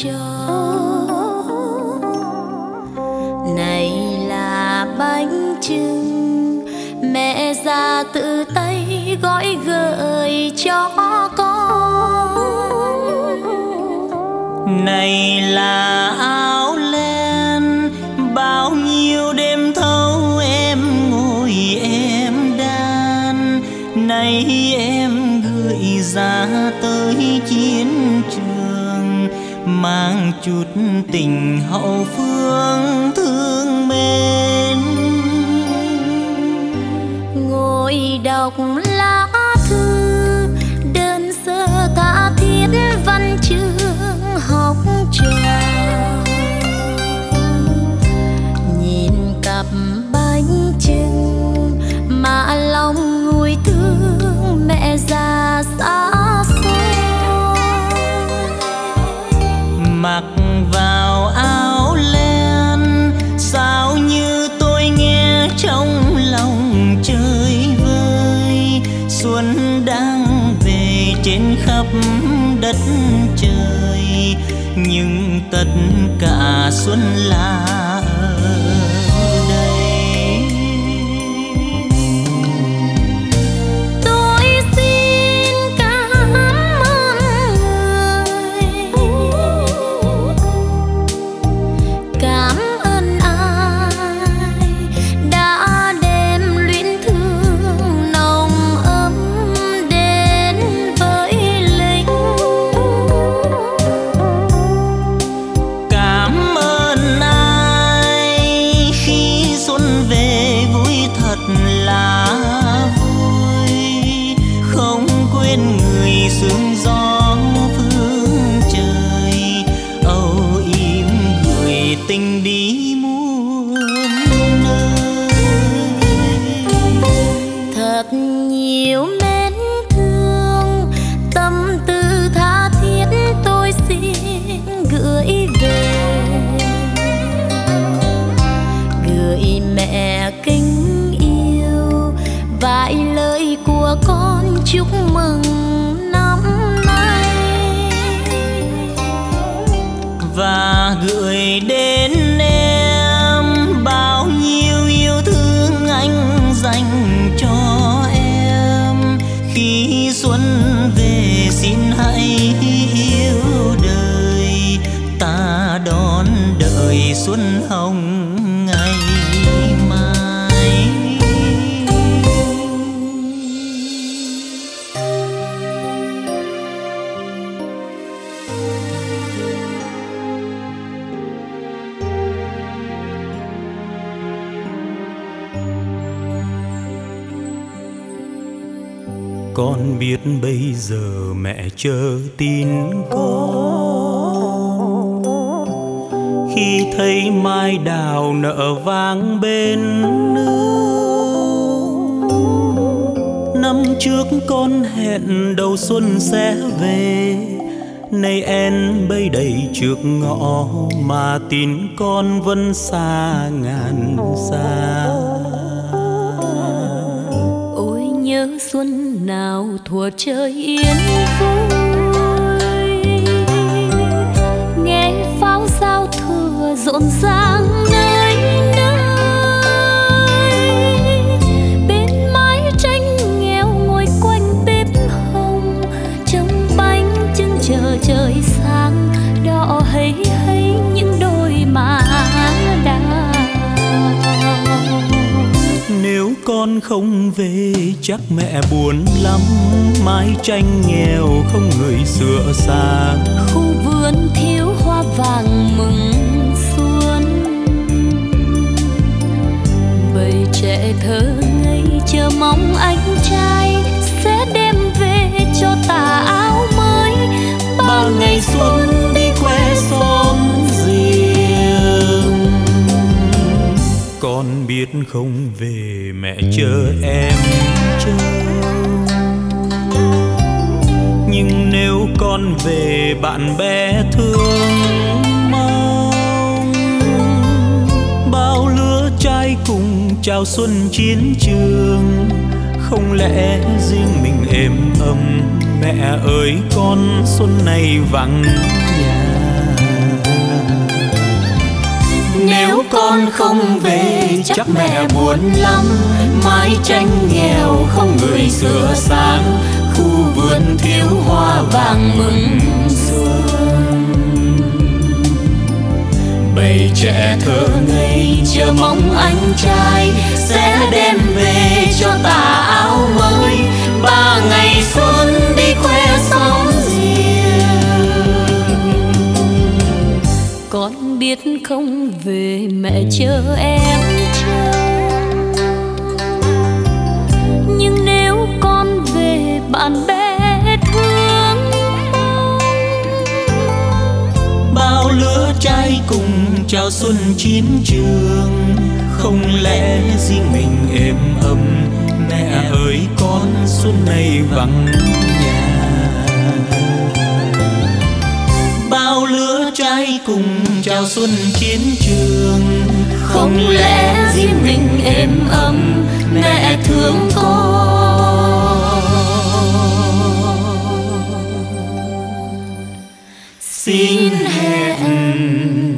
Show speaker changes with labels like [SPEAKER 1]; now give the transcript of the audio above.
[SPEAKER 1] tròn. Này là bánh chưng mẹ già tự tay gói gửi cho con.
[SPEAKER 2] Này là áo len bao nhiêu đêm thâu em ngồi em đan. Này em gửi ra tới chiến trường, mang chút tình hậu phương thương mến.
[SPEAKER 1] Ngồi đọc lá thư đơn sơ tha thiết văn chương học trò, nhìn cặp bánh chưng mà lòng nguôi thương mẹ già xa xôi.
[SPEAKER 2] Mặc vào áo len sao như tôi nghe trong lòng chơi vơi. Xuân đang về trên khắp đất trời, nhưng tất cả xuân là ở đây.
[SPEAKER 1] Tôi xin cảm ơn người, cảm ơn ai đã đem luyến thương nồng ấm đến với lính.
[SPEAKER 2] Cảm ơn ai khi xuân về vui thật là vui, không quên người sương gió phương trời, âu yếm gửi tình đi muôn nơi.
[SPEAKER 1] Thật nhiều mến thương tâm tư tha thiết tôi xin gửi về, gửi mẹ kính yêu vài lời của con chúc mừng năm nay.
[SPEAKER 2] Và gửi đến em bao nhiêu yêu thương anh dành cho em. Khi xuân về xin hãy yêu đời, ta đón đợi xuân hồng ngày mai. Con biết bây giờ mẹ chờ tin con, khi thấy mai đào nở vang bên nương. Năm trước con hẹn đầu xuân sẽ về, nay em bây đầy trước ngõ mà tin con vẫn xa ngàn xa.
[SPEAKER 1] Ôi nhớ xuân nào thuở trời yên vui, nghe pháo giao thừa rộn ràng nơi nơi. Bên mái tranh nghèo ngồi quanh bếp hồng, trông bánh chưng chờ trời sáng, đỏ hay hay những đôi má đào.
[SPEAKER 2] Nếu con không về chắc mẹ buồn lắm, mái tranh nghèo không người sửa xa.
[SPEAKER 1] Khu vườn thiếu hoa vàng mừng xuân, bầy trẻ thơ ngây chờ mong anh trai sẽ đem về cho tà áo mới.
[SPEAKER 2] Ba ngày xuân đi khoe xóm riêng, con biết không về mẹ chờ em trông. Nhưng nếu con về bạn bè thương mong, bao lứa trai cùng chào xuân chiến trường. Không lẽ riêng mình êm ấm, mẹ ơi con xuân này vắng nhà. con không về chắc mẹ buồn lắm. Mái tranh nghèo không người sửa sang, khu vườn thiếu hoa vàng mừng xuân. Bầy trẻ thơ ngây chờ mong anh trai sẽ đem về cho tà áo mới. 3 ngày xuân đi khoe xóm riêng.
[SPEAKER 1] Con biết không về mẹ chờ em trông, nhưng nếu con về bạn bè thương mong.
[SPEAKER 2] Bao lứa trai cùng chào xuân chiến trường, không lẽ riêng mình êm ấm. Mẹ ơi con xuân này vắng nhà. Bao lứa trai cùng chào xuân chiến trường,
[SPEAKER 1] Không lẽ riêng mình êm ấm mẹ thương con.
[SPEAKER 2] xin hẹn